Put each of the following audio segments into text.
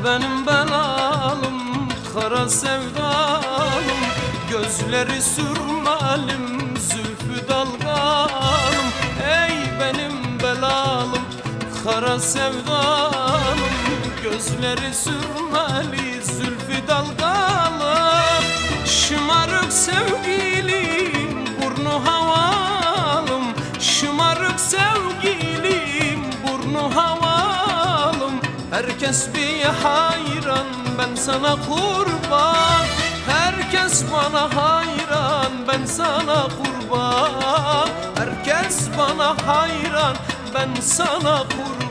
benim belalım, kara sevdalım, gözleri sürmelim, zülfü dalgalım. Ey benim belalım, kara sevdalım, gözleri sürmeli, zülfü dalgalım. Şımarık sevgilim, burnu havalım, şımarık sevgilim, burnu havalım. Herkes bir hayran, ben sana kurban. Herkes bana hayran, ben sana kurban. Herkes bana hayran, ben sana kurban.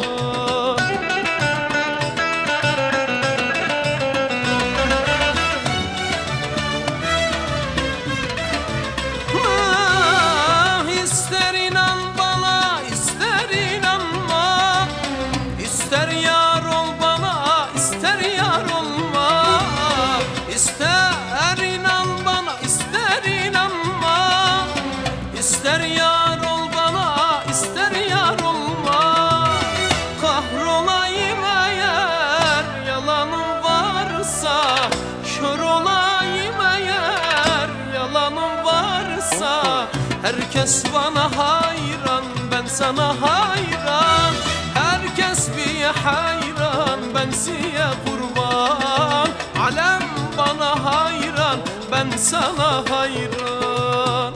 İster inan bana, ister inanma, ister yar ol bana, ister yar olma. İster inan bana, ister inanma, ister yar ol bana, ister yar olma. Kahrolayım eğer yalanım varsa, kör olayım eğer yalanım varsa. Herkes bana hayran, ben sana hayran. Herkes bir hayran, ben size kurban. Alem bana hayran, ben sana hayran.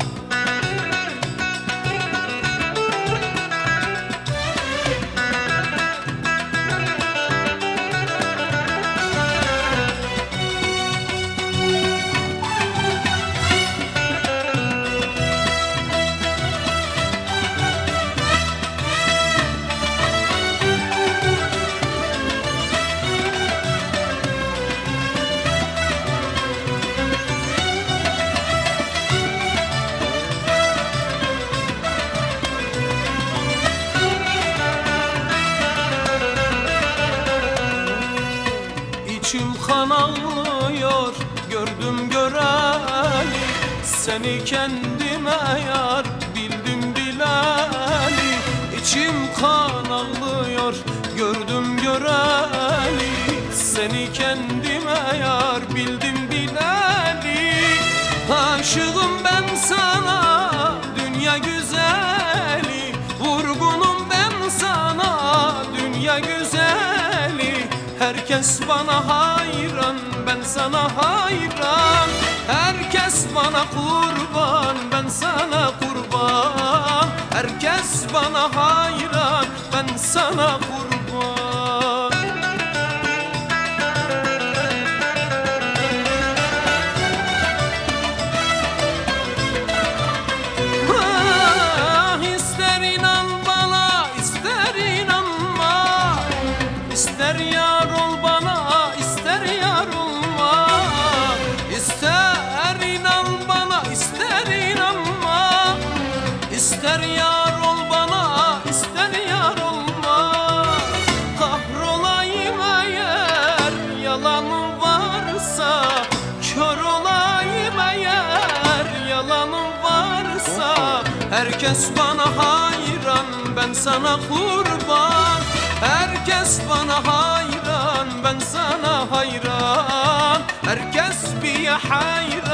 İçim kan ağlıyor, gördüm göreli, seni kendime yar bildim bileli. İçim kan ağlıyor, gördüm göreli, seni kendime yar bildim bileli. Aşığım ben sana dünya güzeli, vurgunum ben sana dünya güzeli. Herkes bana hayran, ben sana hayran. Herkes bana kurban, ben sana kurban. Herkes bana hayran, ben sana kurban. İster inan bana, ister inanma, ister yar ol bana, ister yar olma. İster inan bana, ister inanma, ister yar ol bana, ister yar olma. Kahrolayım eğer yalanım varsa, kör olayım eğer yalanım varsa. Herkes bana hayran, ben sana kurban. Herkes bana hayran, ben sana hayran. Herkes bir hayran.